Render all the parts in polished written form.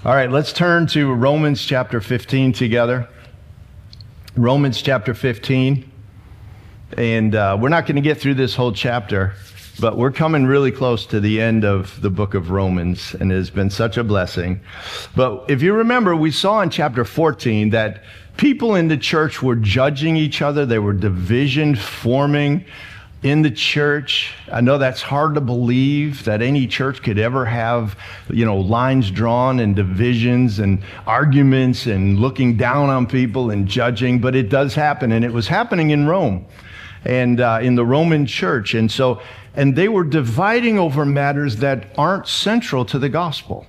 All right, let's turn to Romans chapter 15 together. Romans chapter 15. And we're not going to get through this whole chapter, but we're coming really close to the end of the book of Romans, and it has been such a blessing. But if you remember, we saw in chapter 14 that people in the church were judging each other. There were division forming in the church. I know that's hard to believe that any church could ever have, lines drawn and divisions and arguments and looking down on people and judging, but it does happen, and it was happening in Rome and in the Roman church. And they were dividing over matters that aren't central to the gospel.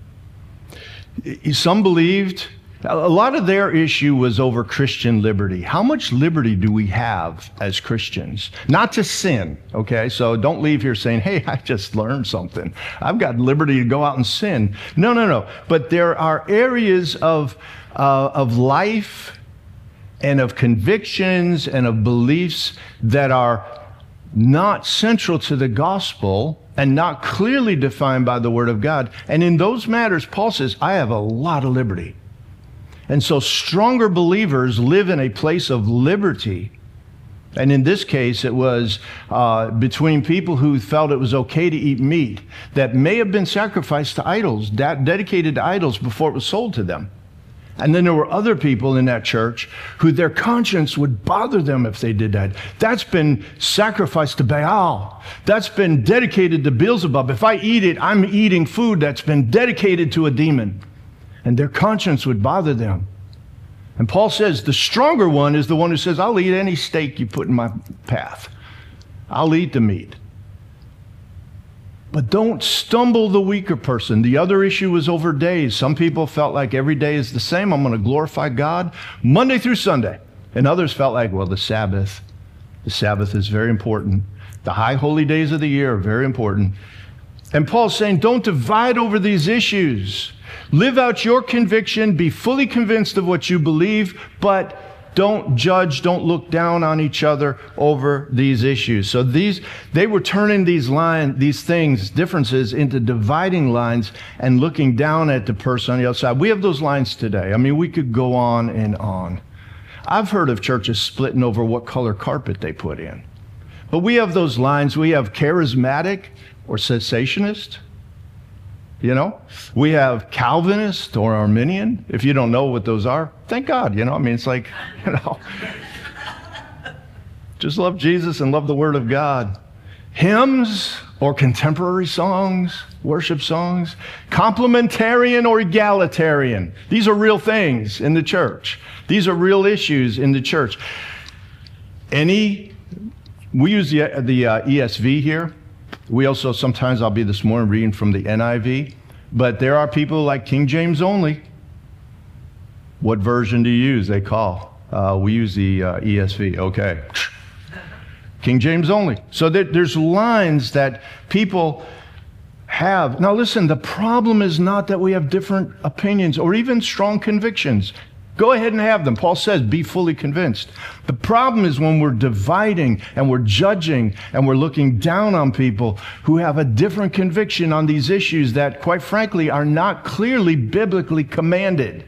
Some believed, a lot of their issue was over Christian liberty. How much liberty do we have as Christians? Not to sin, okay? So don't leave here saying, hey, I just learned something. I've got liberty to go out and sin. No. But there are areas of life and of convictions and of beliefs that are not central to the gospel and not clearly defined by the Word of God. And in those matters, Paul says, I have a lot of liberty. And so stronger believers live in a place of liberty. And in this case, it was between people who felt it was okay to eat meat that may have been sacrificed to idols, dedicated to idols before it was sold to them. And then there were other people in that church who their conscience would bother them if they did that. That's been sacrificed to Baal. That's been dedicated to Beelzebub. If I eat it, I'm eating food that's been dedicated to a demon. And their conscience would bother them. And Paul says the stronger one is the one who says, I'll eat any steak you put in my path. I'll eat the meat. But don't stumble the weaker person. The other issue was over days. Some people felt like every day is the same. I'm going to glorify God Monday through Sunday. And others felt like, well, the Sabbath is very important. The high holy days of the year are very important. And Paul's saying, don't divide over these issues. Live out your conviction. Be fully convinced of what you believe, but don't judge, don't look down on each other over these issues. So they were turning these differences into dividing lines and looking down at the person on the other side. We have those lines today. I mean, we could go on and on. I've heard of churches splitting over what color carpet they put in. But we have those lines. We have charismatic or cessationist. We have Calvinist or Arminian. If you don't know what those are, thank God. It's like, just love Jesus and love the Word of God. Hymns or contemporary songs, worship songs. Complementarian or egalitarian. These are real things in the church. These are real issues in the church. We use the ESV here. We also, sometimes I'll be this morning reading from the NIV, but there are people like King James only. What version do you use? They call. We use the ESV. Okay. King James only. So there's lines that people have. Now listen, the problem is not that we have different opinions or even strong convictions. Go ahead and have them. Paul says, be fully convinced. The problem is when we're dividing and we're judging and we're looking down on people who have a different conviction on these issues that, quite frankly, are not clearly biblically commanded.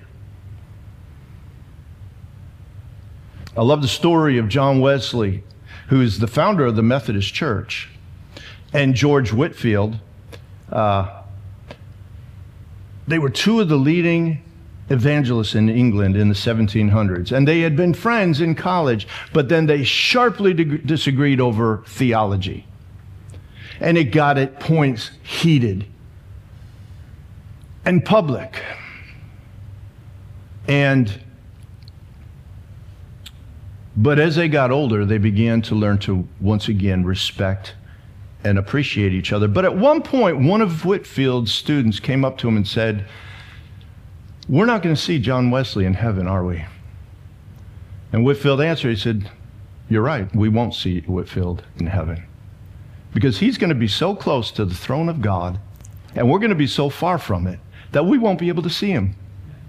I love the story of John Wesley, who is the founder of the Methodist Church, and George Whitefield. They were two of the leading evangelists in England in the 1700s, and they had been friends in college, but then they sharply disagreed over theology, and it got at points heated and public. But as they got older, they began to learn to once again respect and appreciate each other. But at one point, one of Whitefield's students came up to him and said, we're not going to see John Wesley in heaven, are we? And Whitefield answered, he said, you're right, we won't see Whitefield in heaven. Because he's going to be so close to the throne of God, and we're going to be so far from it, that we won't be able to see him.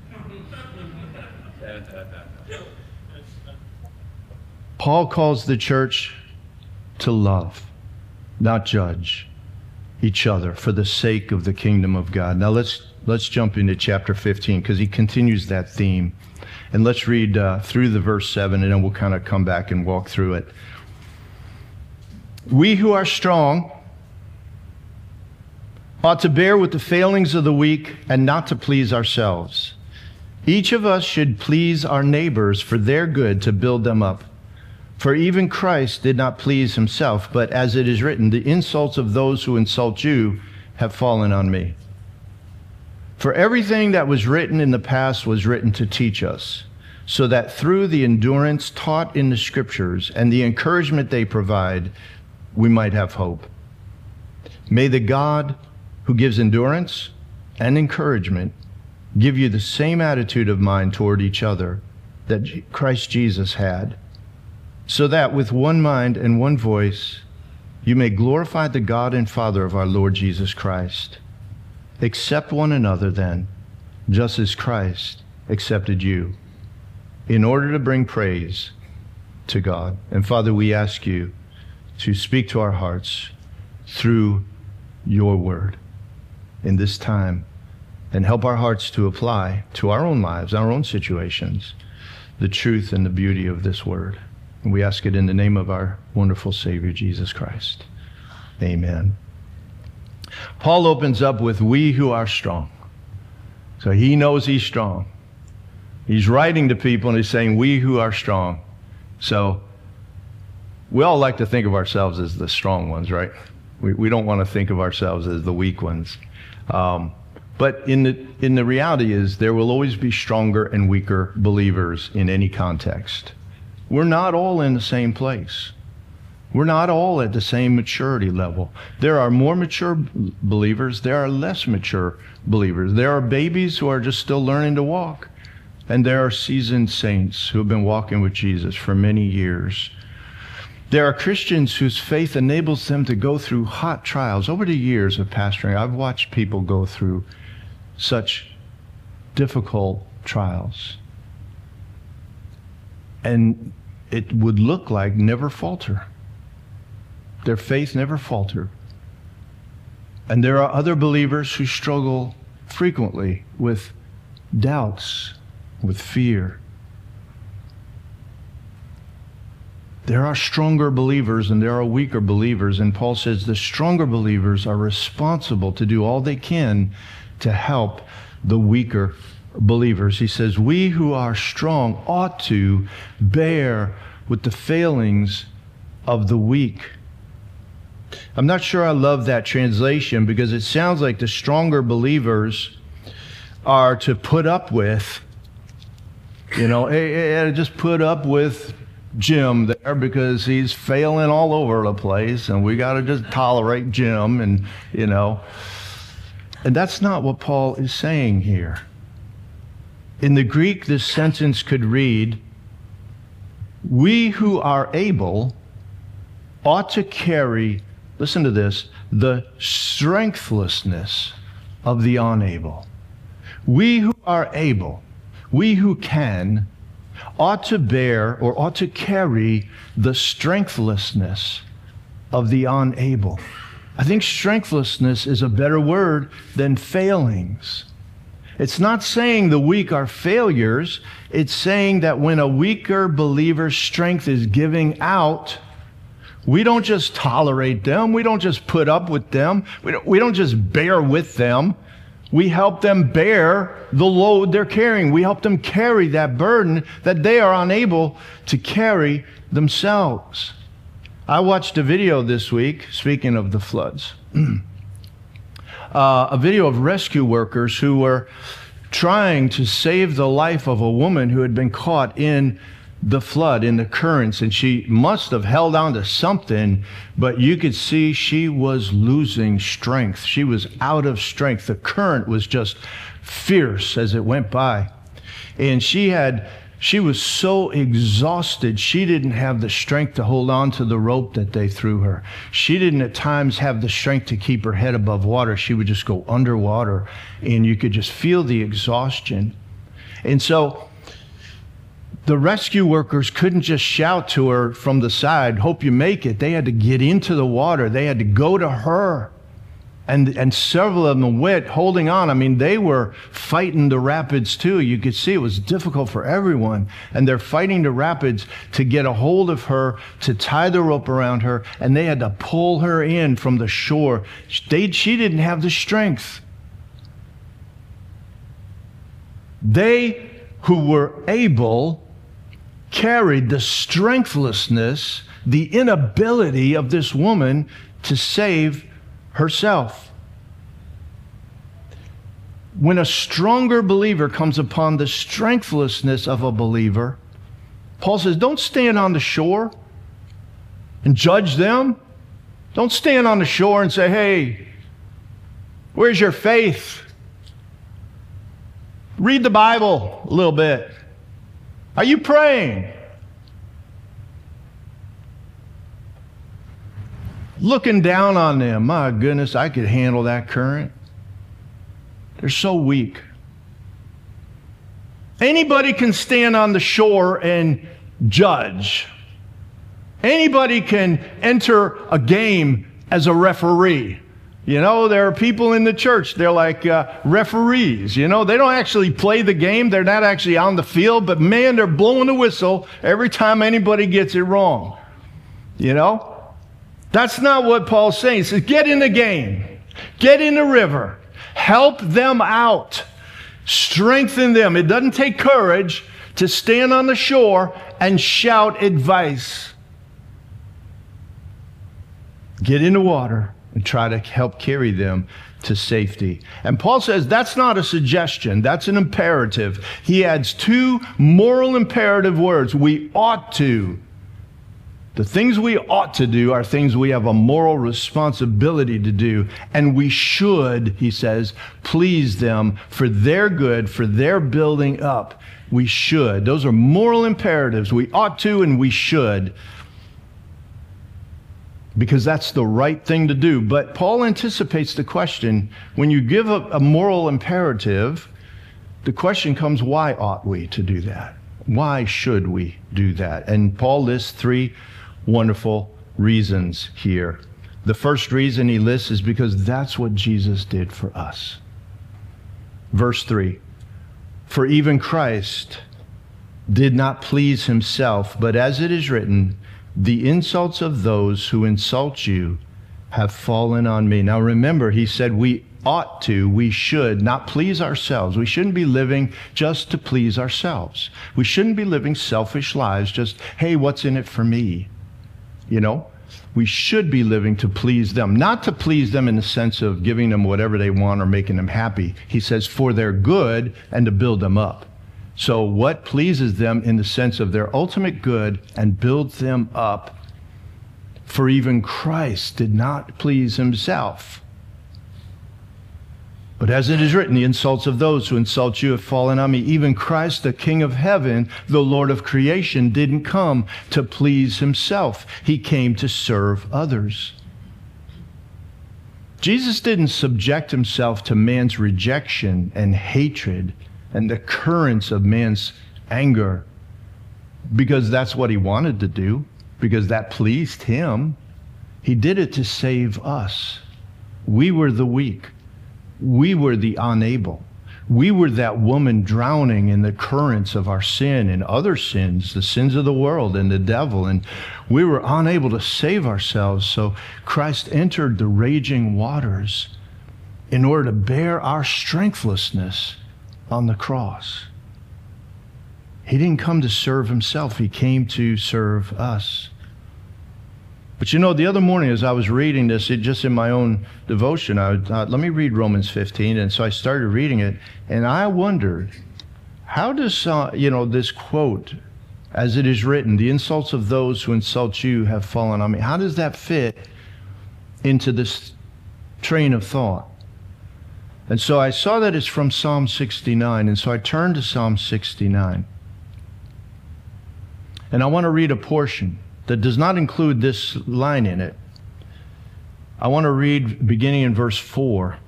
Paul calls the church to love, not judge each other for the sake of the kingdom of God. Now let's let's jump into chapter 15 because he continues that theme. And let's read through the verse 7, and then we'll kind of come back and walk through it. We who are strong ought to bear with the failings of the weak and not to please ourselves. Each of us should please our neighbors for their good to build them up. For even Christ did not please himself, but as it is written, the insults of those who insult you have fallen on me. For everything that was written in the past was written to teach us, so that through the endurance taught in the Scriptures and the encouragement they provide, we might have hope. May the God who gives endurance and encouragement give you the same attitude of mind toward each other that Christ Jesus had, so that with one mind and one voice you may glorify the God and Father of our Lord Jesus Christ. Accept one another then, just as Christ accepted you, in order to bring praise to God. And Father, we ask you to speak to our hearts through your word in this time, and help our hearts to apply to our own lives, our own situations, the truth and the beauty of this word. And we ask it in the name of our wonderful Savior, Jesus Christ. Amen. Paul opens up with, we who are strong. So he knows he's strong. He's writing to people and he's saying, we who are strong. So we all like to think of ourselves as the strong ones, right? We don't want to think of ourselves as the weak ones. But in the reality is there will always be stronger and weaker believers in any context. We're not all in the same place. We're not all at the same maturity level. There are more mature believers. There are less mature believers. There are babies who are just still learning to walk. And there are seasoned saints who have been walking with Jesus for many years. There are Christians whose faith enables them to go through hot trials. Over the years of pastoring, I've watched people go through such difficult trials. And it would look like never falter. Their faith never faltered. And there are other believers who struggle frequently with doubts, with fear. There are stronger believers and there are weaker believers. And Paul says the stronger believers are responsible to do all they can to help the weaker believers. He says, we who are strong ought to bear with the failings of the weak. I'm not sure I love that translation because it sounds like the stronger believers are to put up with, just put up with Jim there because he's failing all over the place and we got to just tolerate Jim and that's not what Paul is saying here. In the Greek, this sentence could read, we who are able ought to carry, listen to this, the strengthlessness of the unable. We who are able, we who can, ought to bear or ought to carry the strengthlessness of the unable. I think strengthlessness is a better word than failings. It's not saying the weak are failures. It's saying that when a weaker believer's strength is giving out, we don't just tolerate them. We don't just put up with them. We don't just bear with them. We help them bear the load they're carrying. We help them carry that burden that they are unable to carry themselves. I watched a video this week, speaking of the floods, a video of rescue workers who were trying to save the life of a woman who had been caught in the flood, in the currents, and she must have held on to something, but you could see she was losing strength. She was out of strength. The current was just fierce as it went by. And she was so exhausted, she didn't have the strength to hold on to the rope that they threw her. She didn't at times have the strength to keep her head above water. She would just go underwater, and you could just feel the exhaustion. And so the rescue workers couldn't just shout to her from the side, hope you make it. They had to get into the water. They had to go to her And several of them went holding on. I mean, they were fighting the rapids too. You could see it was difficult for everyone. And they're fighting the rapids to get a hold of her, to tie the rope around her, and they had to pull her in from the shore. She didn't have the strength. They who were able carried the strengthlessness, the inability of this woman to save herself. When a stronger believer comes upon the strengthlessness of a believer, Paul says, don't stand on the shore and judge them. Don't stand on the shore and say, hey, where's your faith? Read the Bible a little bit. Are you praying? Looking down on them. My goodness, I could handle that current. They're so weak. Anybody can stand on the shore and judge. Anybody can enter a game as a referee. You know, there are people in the church, they're like referees. You know, they don't actually play the game. They're not actually on the field, but man, they're blowing the whistle every time anybody gets it wrong. You know? That's not what Paul's saying. He says, get in the game. Get in the river. Help them out. Strengthen them. It doesn't take courage to stand on the shore and shout advice. Get in the water and try to help carry them to safety. And Paul says that's not a suggestion. That's an imperative. He adds two moral imperative words. We ought to. The things we ought to do are things we have a moral responsibility to do. And we should, he says, please them for their good, for their building up. We should. Those are moral imperatives. We ought to and we should. Because that's the right thing to do. But Paul anticipates the question, when you give a moral imperative, the question comes, why ought we to do that? Why should we do that? And Paul lists three wonderful reasons here. The first reason he lists is because that's what Jesus did for us. Verse 3, for even Christ did not please himself, but as it is written, the insults of those who insult you have fallen on me. Now remember, he said we ought to, we should not please ourselves. We shouldn't be living just to please ourselves. We shouldn't be living selfish lives, just, hey, what's in it for me? You know, we should be living to please them, not to please them in the sense of giving them whatever they want or making them happy. He says for their good and to build them up. So what pleases them in the sense of their ultimate good and builds them up? For even Christ did not please himself. But as it is written, the insults of those who insult you have fallen on me. Even Christ, the King of heaven, the Lord of creation, didn't come to please himself. He came to serve others. Jesus didn't subject himself to man's rejection and hatred and the currents of man's anger because that's what he wanted to do, because that pleased him. He did it to save us. We were the weak. We were the unable. We were that woman drowning in the currents of our sin and other sins, the sins of the world and the devil, and we were unable to save ourselves. So Christ entered the raging waters in order to bear our strengthlessness on the cross. He didn't come to serve himself. He came to serve us. But you know, the other morning as I was reading this, just in my own devotion, I thought, let me read Romans 15. And so I started reading it, and I wondered, how does, this quote, as it is written, the insults of those who insult you have fallen on me, how does that fit into this train of thought? And so I saw that it's from Psalm 69, and so I turned to Psalm 69. And I want to read a portion that does not include this line in it. I want to read beginning in verse 4.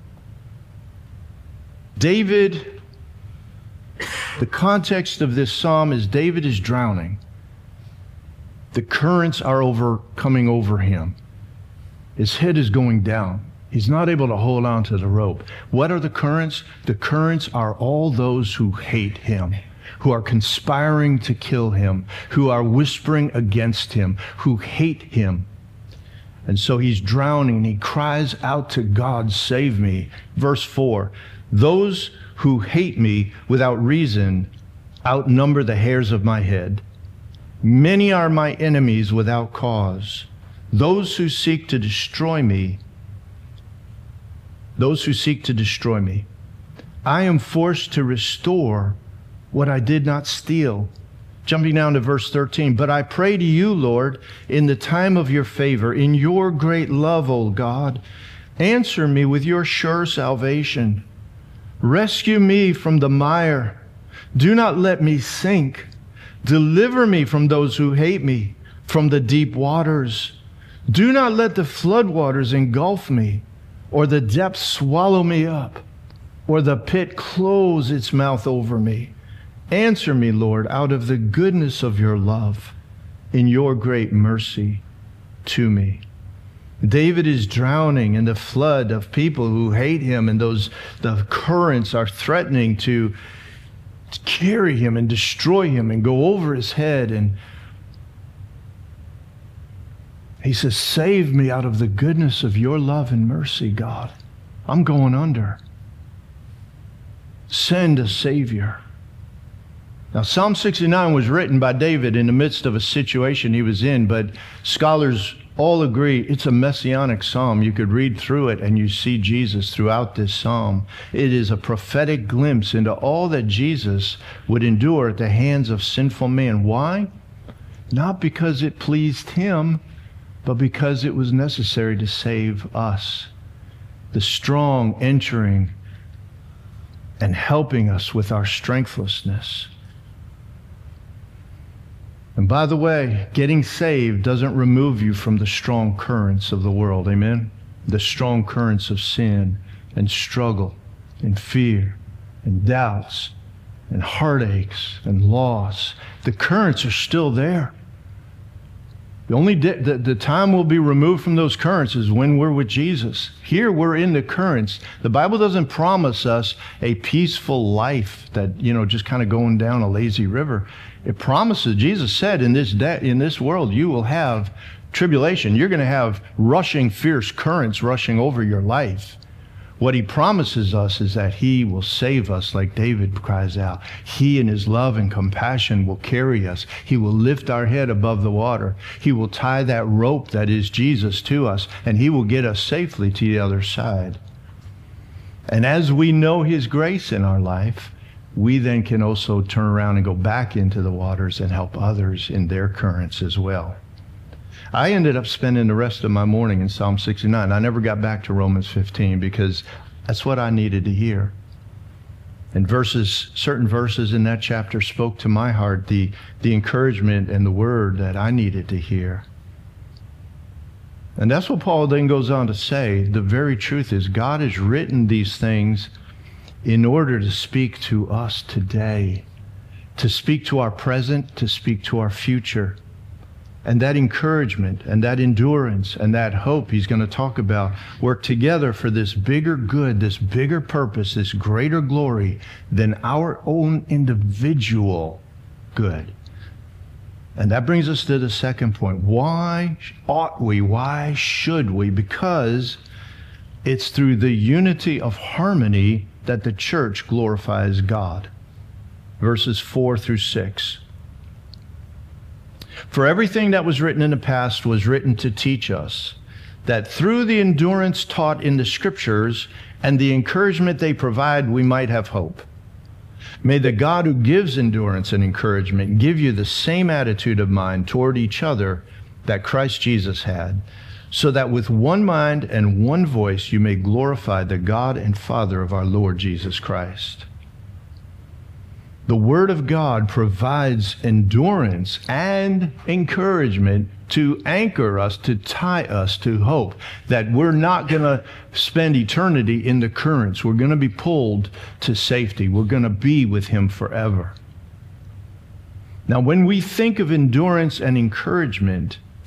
David, the context of this psalm is David is drowning. The currents are coming over him. His head is going down. He's not able to hold on to the rope. What are the currents? The currents are all those who hate him, who are conspiring to kill him, who are whispering against him, who hate him. And so he's drowning. He cries out to God, save me. Verse 4, those who hate me without reason outnumber the hairs of my head. Many are my enemies without cause. Those who seek to destroy me, I am forced to restore what I did not steal. Jumping down to verse 13, but I pray to you, Lord, in the time of your favor, in your great love, O God, answer me with your sure salvation. Rescue me from the mire. Do not let me sink. Deliver me from those who hate me, from the deep waters. Do not let the floodwaters engulf me, or the depths swallow me up, or the pit close its mouth over me. Answer me, Lord, out of the goodness of your love, in your great mercy to me. David is drowning in the flood of people who hate him, and the currents are threatening to carry him and destroy him and go over his head. And he says, save me out of the goodness of your love and mercy, God. I'm going under. Send a Savior. Now, Psalm 69 was written by David in the midst of a situation he was in, but scholars all agree it's a messianic psalm. You could read through it and you see Jesus throughout this psalm. It is a prophetic glimpse into all that Jesus would endure at the hands of sinful men. Why? Not because it pleased him, but because it was necessary to save us. The strong entering and helping us with our strengthlessness. And by the way, getting saved doesn't remove you from the strong currents of the world. Amen? The strong currents of sin and struggle and fear and doubts and heartaches and loss. The currents are still there. The time will be removed from those currents is when we're with Jesus. Here we're in the currents. The Bible doesn't promise us a peaceful life that, just kind of going down a lazy river. It promises, Jesus said, in this world you will have tribulation. You're going to have rushing, fierce currents rushing over your life. What he promises us is that he will save us, like David cries out. He in his love and compassion will carry us. He will lift our head above the water. He will tie that rope that is Jesus to us, and he will get us safely to the other side. And as we know his grace in our life, we then can also turn around and go back into the waters and help others in their currents as well. I ended up spending the rest of my morning in Psalm 69. I never got back to Romans 15 because that's what I needed to hear. And certain verses in that chapter spoke to my heart, the encouragement and the word that I needed to hear. And that's what Paul then goes on to say. The very truth is God has written these things in order to speak to us today, to speak to our present, to speak to our future. And that encouragement and that endurance and that hope he's going to talk about work together for this bigger good, this bigger purpose, this greater glory than our own individual good. And that brings us to the second point. Why ought we? Why should we? Because it's through the unity of harmony that the church glorifies God. Verses 4 through 6. For everything that was written in the past was written to teach us that through the endurance taught in the Scriptures and the encouragement they provide, we might have hope. May the God who gives endurance and encouragement give you the same attitude of mind toward each other that Christ Jesus had, so that with one mind and one voice you may glorify the God and Father of our Lord Jesus Christ. The Word of God provides endurance and encouragement to anchor us, to tie us to hope that we're not going to spend eternity in the currents. We're going to be pulled to safety. We're going to be with Him forever. Now, when we think of endurance and encouragement,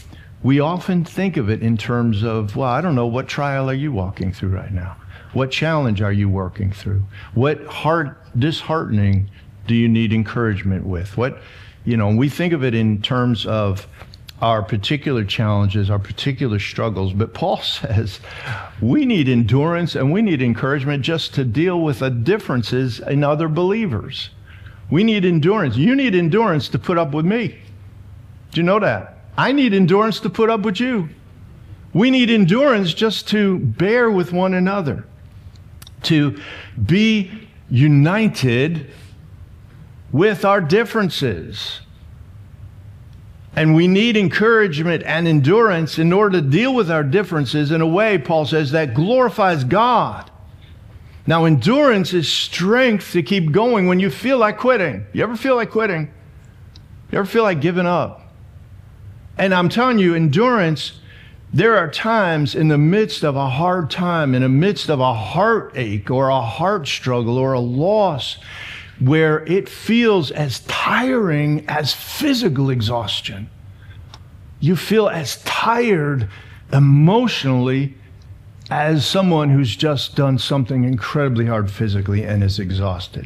we often think of it in terms of, well, I don't know, what trial are you walking through right now? What challenge are you working through? What disheartening do you need encouragement with? We think of it in terms of our particular challenges, our particular struggles. But Paul says we need endurance and we need encouragement just to deal with the differences in other believers. We need endurance. You need endurance to put up with me. Do you know that? I need endurance to put up with you. We need endurance just to bear with one another, to be united with our differences. And we need encouragement and endurance in order to deal with our differences in a way, Paul says, that glorifies God. Now, endurance is strength to keep going when you feel like quitting. You ever feel like quitting? You ever feel like giving up? And I'm telling you, endurance, there are times in the midst of a hard time, in the midst of a heartache or a heart struggle or a loss, where it feels as tiring as physical exhaustion. You feel as tired emotionally as someone who's just done something incredibly hard physically and is exhausted.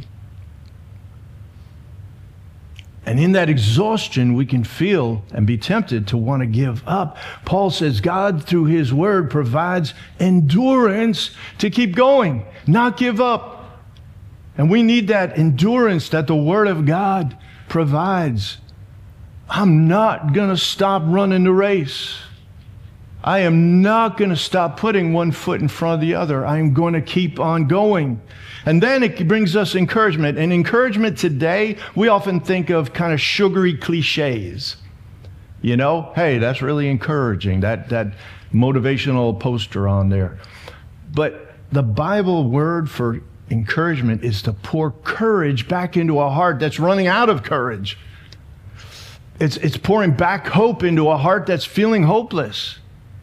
And in that exhaustion, we can feel and be tempted to want to give up. Paul says God, through His Word, provides endurance to keep going, not give up. And we need that endurance that the Word of God provides. I'm not going to stop running the race. I am not going to stop putting one foot in front of the other. I am going to keep on going. And then it brings us encouragement. And encouragement today, we often think of kind of sugary cliches. You know, hey, that's really encouraging, that motivational poster on there. But the Bible word for encouragement is to pour courage back into a heart that's running out of courage. It's pouring back hope into a heart that's feeling hopeless.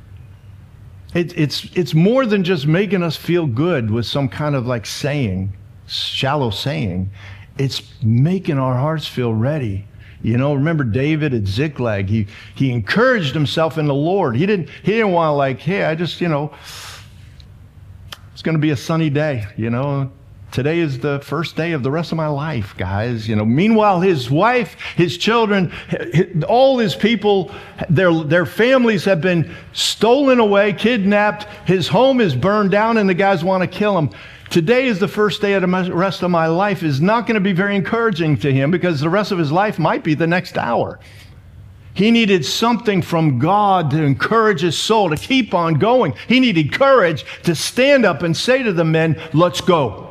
It's more than just making us feel good with some kind of like saying, shallow saying. It's making our hearts feel ready. You know, remember David at Ziklag, he encouraged himself in the Lord. He didn't want to like, hey, I just, it's going to be a sunny day, Today is the first day of the rest of my life, guys. Meanwhile, his wife, his children, all his people, their families have been stolen away, kidnapped. His home is burned down, and the guys want to kill him. Today is the first day of the rest of my life is not going to be very encouraging to him because the rest of his life might be the next hour. He needed something from God to encourage his soul to keep on going. He needed courage to stand up and say to the men, let's go.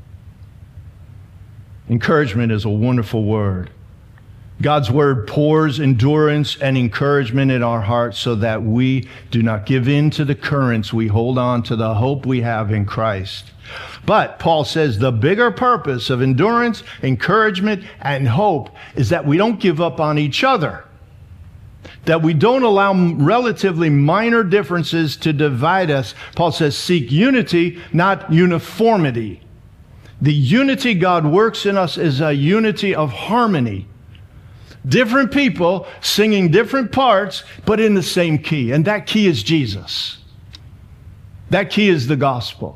Encouragement is a wonderful word. God's word pours endurance and encouragement in our hearts so that we do not give in to the currents. We hold on to the hope we have in Christ. But Paul says the bigger purpose of endurance, encouragement, and hope is that we don't give up on each other. That we don't allow relatively minor differences to divide us. Paul says seek unity, not uniformity. The unity God works in us is a unity of harmony. Different people singing different parts, but in the same key. And that key is Jesus. That key is the gospel.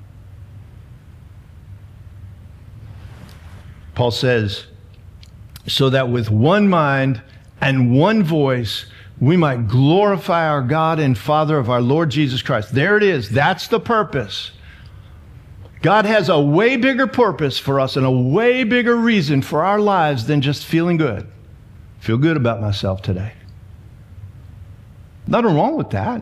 Paul says, so that with one mind and one voice, we might glorify our God and Father of our Lord Jesus Christ. There it is. That's the purpose. God has a way bigger purpose for us and a way bigger reason for our lives than just feeling good. Feel good about myself today. Nothing wrong with that.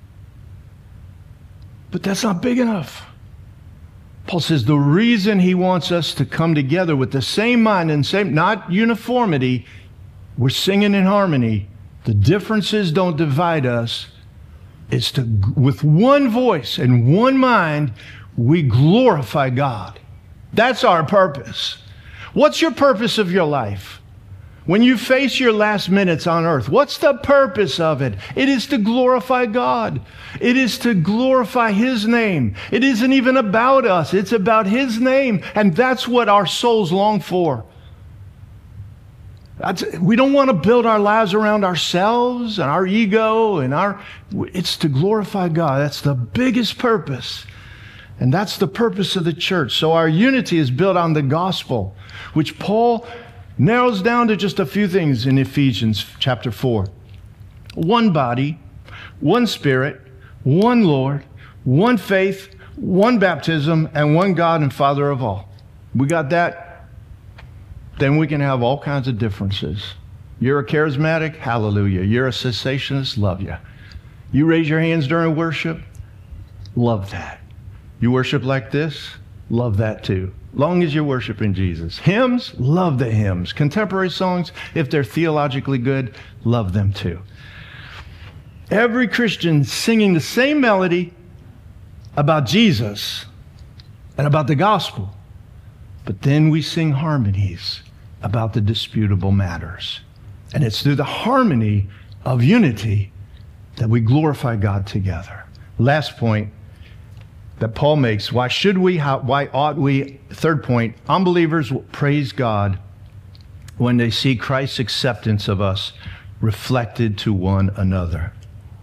But that's not big enough. Paul says the reason he wants us to come together with the same mind and same, not uniformity, we're singing in harmony. The differences don't divide us. It's to, with one voice and one mind, we glorify God. That's our purpose. What's your purpose of your life? When you face your last minutes on earth, what's the purpose of it? It is to glorify God. It is to glorify His name. It isn't even about us. It's about His name. And that's what our souls long for. We don't want to build our lives around ourselves and our ego it's to glorify God. That's the biggest purpose. And that's the purpose of the church. So our unity is built on the gospel, which Paul narrows down to just a few things in Ephesians chapter 4. One body, one Spirit, one Lord, one faith, one baptism, and one God and Father of all. We got that? Then we can have all kinds of differences. You're a charismatic? Hallelujah. You're a cessationist? Love you. You raise your hands during worship? Love that. You worship like this? Love that too. Long as you're worshiping Jesus. Hymns? Love the hymns. Contemporary songs, if they're theologically good, love them too. Every Christian singing the same melody about Jesus and about the gospel. But then we sing harmonies about the disputable matters. And it's through the harmony of unity that we glorify God together. Last point that Paul makes, why should we, why ought we? Third point, unbelievers will praise God when they see Christ's acceptance of us reflected to one another.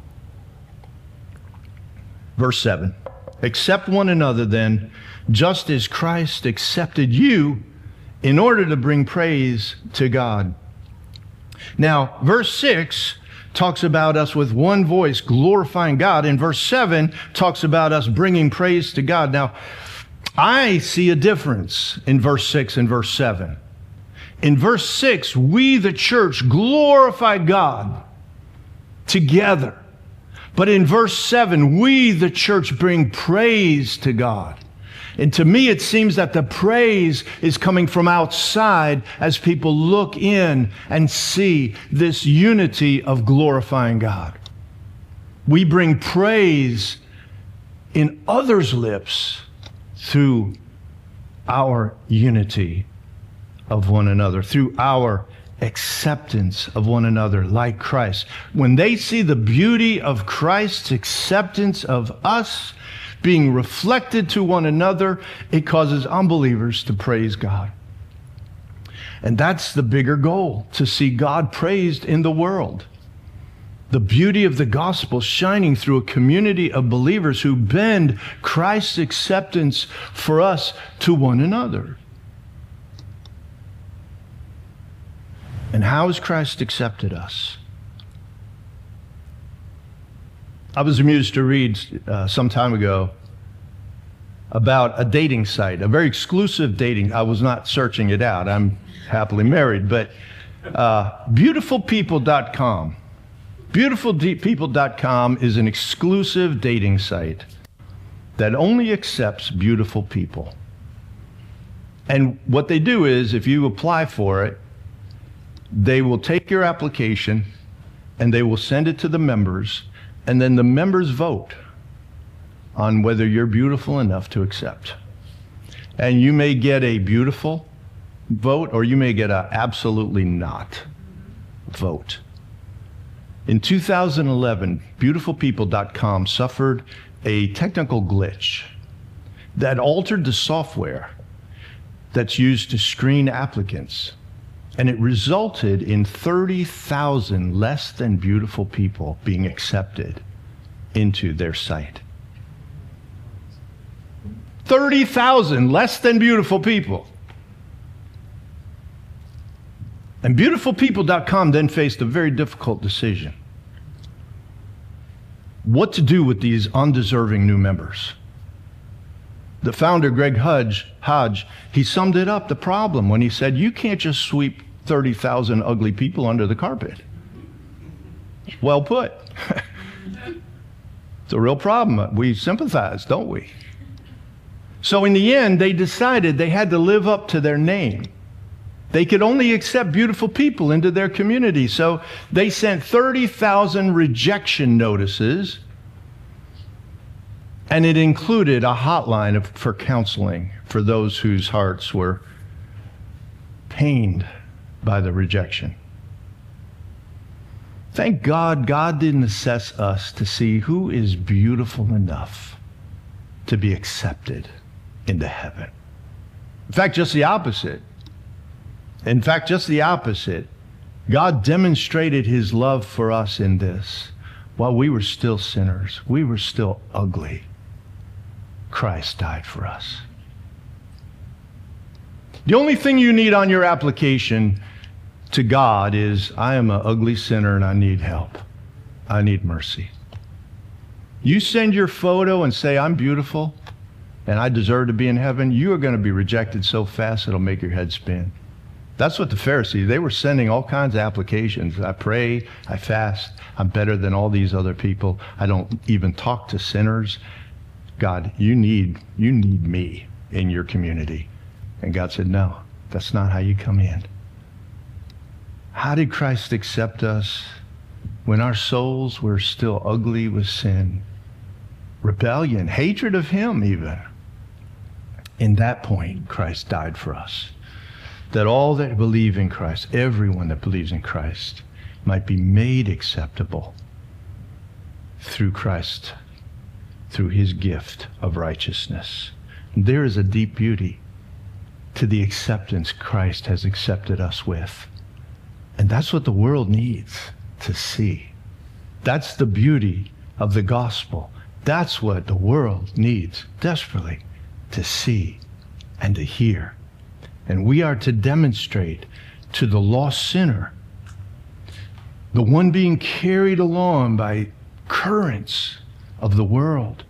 Verse 7, accept one another then, just as Christ accepted you in order to bring praise to God. Now, verse 6 talks about us with one voice glorifying God, and verse 7 talks about us bringing praise to God. Now, I see a difference in verse 6 and verse 7. In verse 6, we, the church, glorify God together. But in verse 7, we, the church, bring praise to God. And to me, it seems that the praise is coming from outside as people look in and see this unity of glorifying God. We bring praise in others' lips through our unity of one another, through our acceptance of one another like Christ. When they see the beauty of Christ's acceptance of us being reflected to one another, it causes unbelievers to praise God. And that's the bigger goal, to see God praised in the world. The beauty of the gospel shining through a community of believers who bend Christ's acceptance for us to one another. And how has Christ accepted us? I was amused to read some time ago about a dating site, a very exclusive dating. I was not searching it out. I'm happily married, but beautifulpeople.com. Beautifulpeople.com is an exclusive dating site that only accepts beautiful people. And what they do is, if you apply for it, they will take your application and they will send it to the members, and then the members vote on whether you're beautiful enough to accept. And you may get a beautiful vote, or you may get a absolutely not vote. In 2011, beautifulpeople.com suffered a technical glitch that altered the software that's used to screen applicants. And it resulted in 30,000 less than beautiful people being accepted into their site. 30,000 less than beautiful people. And beautifulpeople.com then faced a very difficult decision. What to do with these undeserving new members? The founder, Greg Hodge, he summed it up, the problem, when he said, you can't just sweep 30,000 ugly people under the carpet. Well put. It's a real problem. We sympathize, don't we? So in the end, they decided they had to live up to their name. They could only accept beautiful people into their community. So they sent 30,000 rejection notices, and it included a hotline for counseling for those whose hearts were pained by the rejection. Thank God, God didn't assess us to see who is beautiful enough to be accepted into heaven. In fact, just the opposite. God demonstrated his love for us in this. While we were still sinners, we were still ugly, Christ died for us. The only thing you need on your application to God is, I am an ugly sinner and I need help. I need mercy. You send your photo and say, I'm beautiful and I deserve to be in heaven, you are going to be rejected so fast it'll make your head spin. That's what the Pharisees, they were sending all kinds of applications. I pray, I fast, I'm better than all these other people. I don't even talk to sinners. God, you need me in your community. And God said, no, that's not how you come in. How did Christ accept us when our souls were still ugly with sin, rebellion, hatred of him even? In that point, Christ died for us, that all that believe in Christ, everyone that believes in Christ, might be made acceptable through Christ, through his gift of righteousness. And there is a deep beauty to the acceptance Christ has accepted us with. And that's what the world needs to see. That's the beauty of the gospel. That's what the world needs desperately to see and to hear. And we are to demonstrate to the lost sinner, the one being carried along by currents of the world,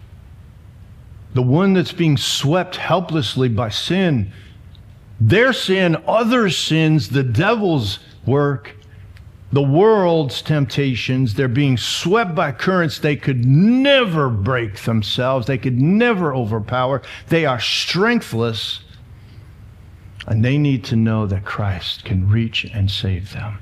the one that's being swept helplessly by sin, their sin, other sins, the devil's work, the world's temptations. They're being swept by currents they could never break themselves. They could never overpower. They are strengthless. And they need to know that Christ can reach and save them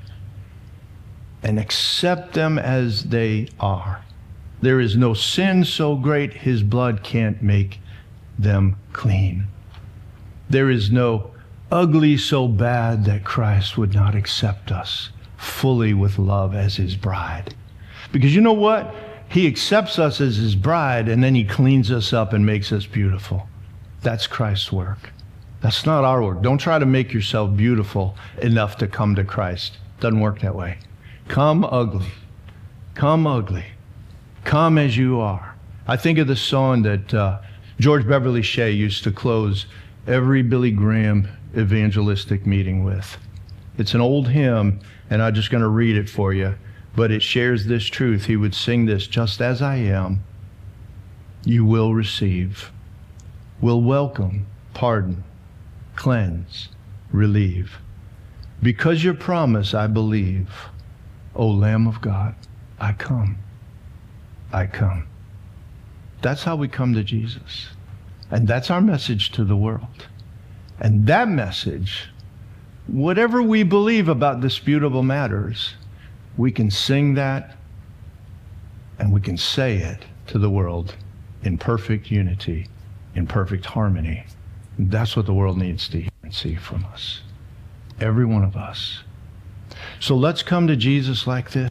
and accept them as they are. There is no sin so great his blood can't make them clean. There is no ugly so bad that Christ would not accept us fully with love as his bride. Because you know what? He accepts us as his bride and then he cleans us up and makes us beautiful. That's Christ's work. That's not our work. Don't try to make yourself beautiful enough to come to Christ. Doesn't work that way. Come ugly. Come ugly. Come as you are. I think of the song that George Beverly Shea used to close every Billy Graham evangelistic meeting with. It's an old hymn, and I'm just going to read it for you, but it shares this truth. He would sing this: just as I am, you will receive, will welcome, pardon, cleanse, relieve. Because your promise I believe, O Lamb of God, I come. I come. That's how we come to Jesus. And that's our message to the world. And that message, whatever we believe about disputable matters, we can sing that and we can say it to the world in perfect unity, in perfect harmony. And that's what the world needs to hear and see from us. Every one of us. So let's come to Jesus like this.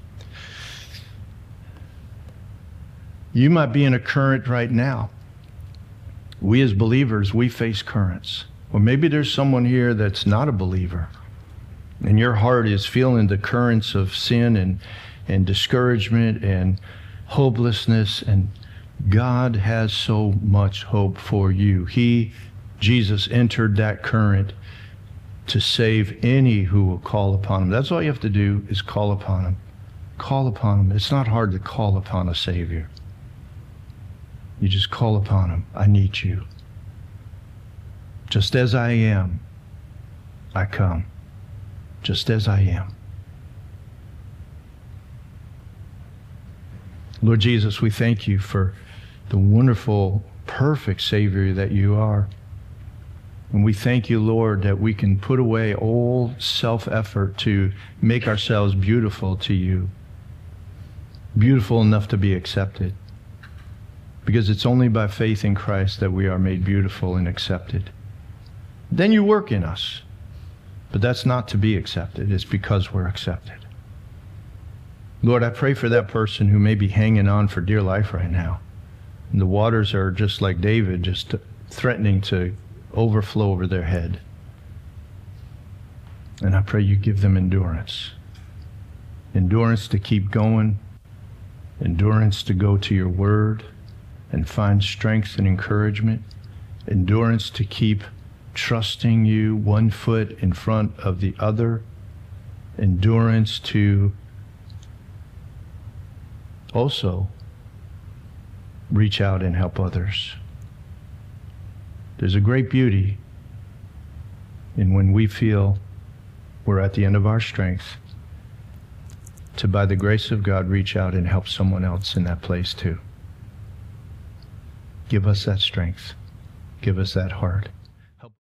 You might be in a current right now. We as believers, we face currents. Or maybe there's someone here that's not a believer, and your heart is feeling the currents of sin and discouragement and hopelessness, and God has so much hope for you. Jesus entered that current to save any who will call upon him. That's all you have to do, is call upon him. Call upon him. It's not hard to call upon a Savior. You just call upon him. I need you. Just as I am, I come. Just as I am. Lord Jesus, we thank you for the wonderful, perfect Savior that you are. And we thank you, Lord, that we can put away all self-effort to make ourselves beautiful to you. Beautiful enough to be accepted. Because it's only by faith in Christ that we are made beautiful and accepted. Then you work in us. But that's not to be accepted. It's because we're accepted. Lord, I pray for that person who may be hanging on for dear life right now. And the waters are just like David, just threatening to overflow over their head. And I pray you give them endurance. Endurance to keep going. Endurance to go to your word and find strength and encouragement. Endurance to keep trusting you, one foot in front of the other. Endurance to also reach out and help others. There's a great beauty in when we feel we're at the end of our strength to, by the grace of God, reach out and help someone else in that place too. Give us that strength. Give us that heart.